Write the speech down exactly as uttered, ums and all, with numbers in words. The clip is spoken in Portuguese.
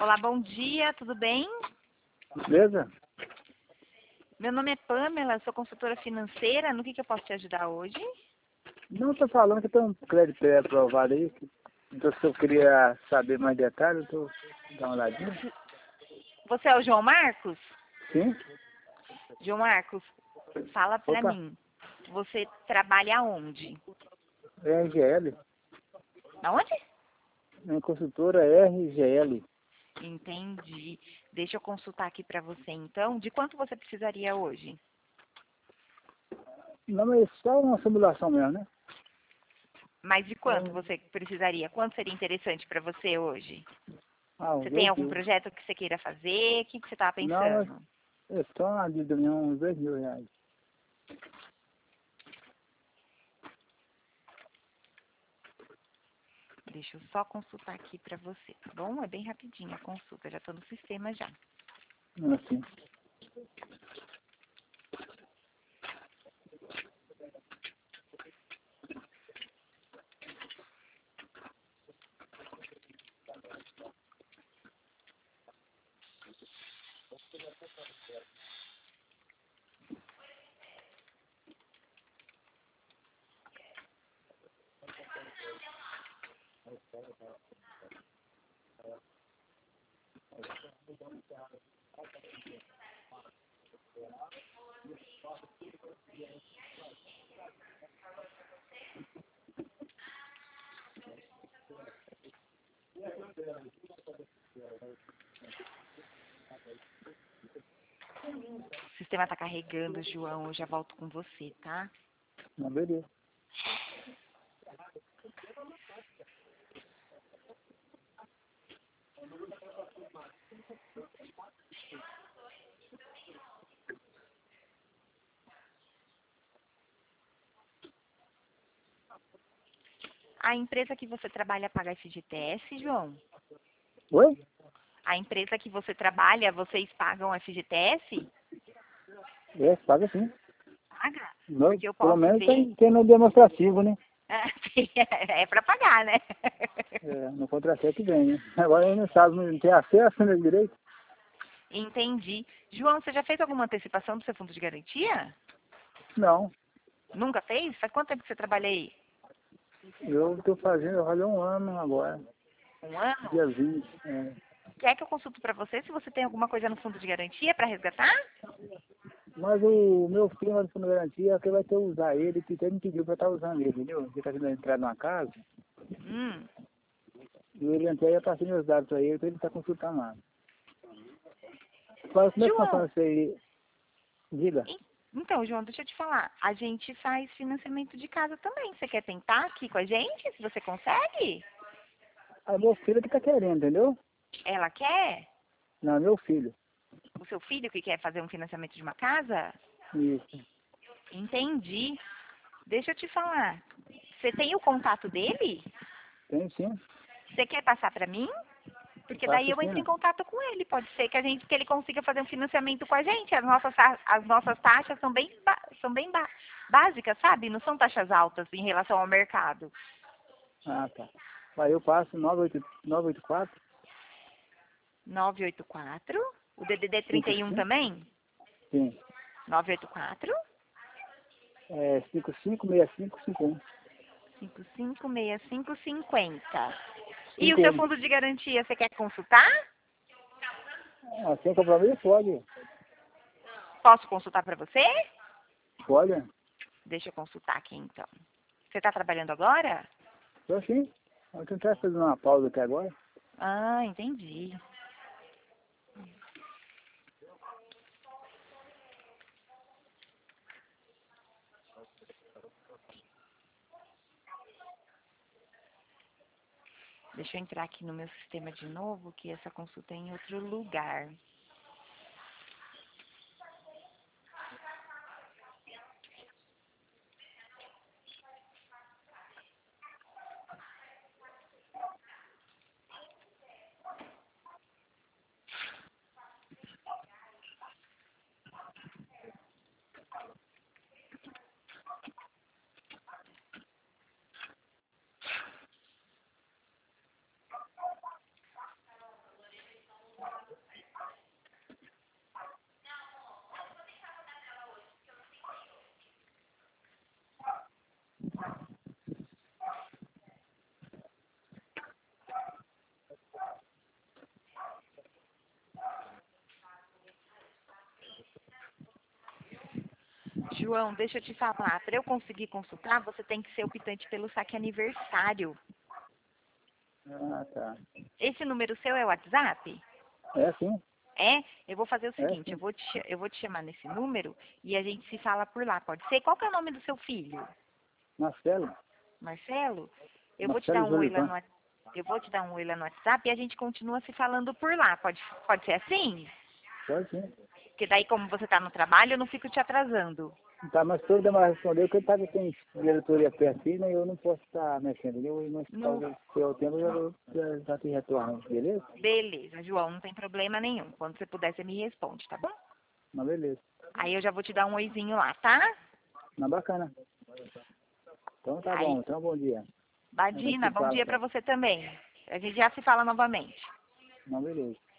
Olá, bom dia, tudo bem? Beleza? Meu nome é Pamela, sou consultora financeira. No que, que eu posso te ajudar hoje? Não, tô falando que tem um crédito pré-aprovado aí. que- Então, se eu queria saber mais detalhes, eu tô dá uma olhadinha. Você é o João Marcos? Sim? João Marcos, fala pra Opa, mim. Você trabalha onde? é R G L. Aonde? Minha consultora é R G L. Entendi. Deixa eu consultar aqui pra você então. De quanto você precisaria hoje? Não, mas é só uma simulação mesmo, né? Mas de quanto Então, você precisaria? Quanto seria interessante pra você hoje? ah, uns Você tem dois algum mil. projeto que você queira fazer? O que, que você tá Não, mas pensando? é só uma dívida minha, uns dois mil reais. Deixa eu só consultar aqui pra você, tá bom? É bem rapidinho a consulta, já tô no sistema já. Assim. O sistema tá carregando, João, eu já volto com você, tá? Não, beleza. A empresa que você trabalha paga F G T S, João? Oi? A empresa que você trabalha, vocês pagam F G T S? É, paga sim. Paga? Não, Porque eu pelo posso menos ver. tem, tem no demonstrativo, né? Ah, sim, é pra pagar, né? É, no contra-cheque vem, né? Agora ele não sabe, não tem acesso né, direito. Entendi. João, você já fez alguma antecipação do seu fundo de garantia? Não. Nunca fez? Faz quanto tempo que você trabalha aí? Eu estou fazendo, eu falei um ano agora, Um ano? dia vinte. É. Quer que eu consulto pra você se você tem alguma coisa no fundo de garantia pra resgatar? Mas o meu filho lá do Fundo de Garantia, que vai ter que usar ele, que ele me pediu para estar usando ele, entendeu? Ele está querendo entrar numa casa, Hum. e ele entrou e eu passei meus dados para ele, para ele estar consultando lá. Fala, como é que João, funciona isso aí? Diga. en- então, João, deixa eu te falar. A gente faz financiamento de casa também. Você quer tentar aqui com a gente? Se você consegue? Ah, meu filho que está querendo, entendeu? Ela quer? Não, meu filho. O seu filho que quer fazer um financiamento de uma casa? Isso. Entendi. Deixa eu te falar. Você tem o contato dele? Tem sim. Você quer passar para mim? Porque daí Faço eu sim, entro em né? contato com ele. Pode ser que a gente que ele consiga fazer um financiamento com a gente. As nossas ta- as nossas taxas são bem ba- são bem ba- básicas, sabe? Não são taxas altas em relação ao mercado. Ah, tá. Aí eu passo nove oito oito quatro, nove oito quatro, o D D D trinta cinco e um cinco, também? sim. nove oito quatro, É cinco cinco seis cinco cinco um. cinco cinco seis cinco cinco zero. E o cinco seu um. fundo de garantia, você quer consultar? Ah, sem compromisso? Pode. Posso consultar para você? Pode. Deixa eu consultar aqui então. Você está trabalhando agora? Tô sim. Vou tentar fazer uma pausa aqui agora. Ah, entendi. Deixa eu entrar aqui no meu sistema de novo, que essa consulta é em outro lugar. João, deixa eu te falar. Para eu conseguir consultar, você tem que ser optante pelo saque aniversário. Ah, tá. Esse número seu é o WhatsApp? É sim, É? Eu vou fazer o é seguinte, eu sim. vou, te, cha- eu vou te chamar nesse número e a gente se fala por lá, pode ser? Qual que é o nome do seu filho? Marcelo? Marcelo? Eu vou te dar Marcelo um oi lá Jolivan. no WhatsApp. Eu vou te dar um oi lá no WhatsApp e a gente continua se falando por lá. Pode, pode ser assim? Pode sim. Porque daí, como você está no trabalho, eu não fico te atrasando. Tá, mas se eu demorar a responder, porque tá que tem diretoria perto aqui, né? Eu não posso estar mexendo, entendeu? Mas No... talvez se eu tempo eu já, já te retorno, beleza? Beleza, João, não tem problema nenhum. Quando você puder, você me responde, tá bom? Mas beleza. Aí eu já vou te dar um oizinho lá, tá? Mas bacana. Então tá bom, Aí, então bom dia. A gente Badina, se bom fala, dia tá? pra você também. A gente já se fala novamente. Mas beleza.